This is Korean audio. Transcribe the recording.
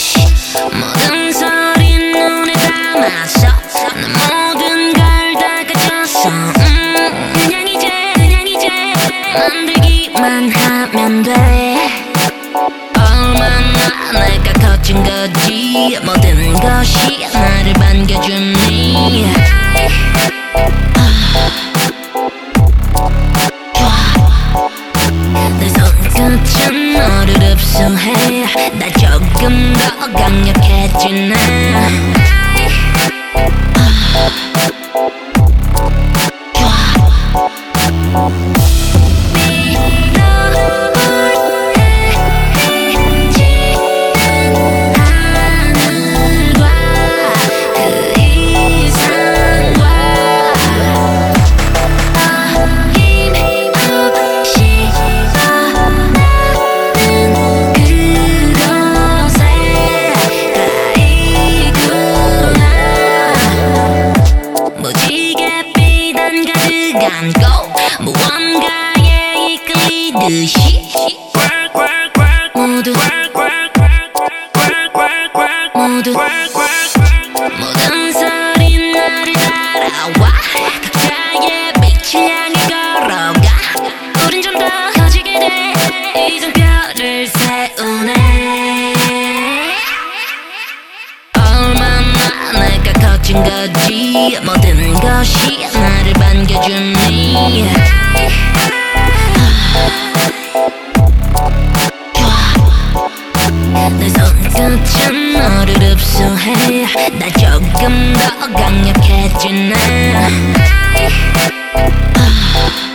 모든 소리 눈에 담아서 난 모든 걸 다 가졌어. 그냥 이제 만들기만 하면 돼. 얼마나 내가 거친 거지. 모든 것이 나를 반겨주니. 내 손끝은 너를 흡수해. 날 조금 더 강력해지네. 무언가에 이끌리듯이 모두 모든 소리 나를 따라와. 각자의 빛을 향해 걸어가. 우린 좀 더 커지게 돼. 이젠 별을 세우네. 얼마나 내가 거친 거지. 모든 것이 나를 반겨주니. 내 손끝은 너를 흡수해. 날 조금 더 강력해지네.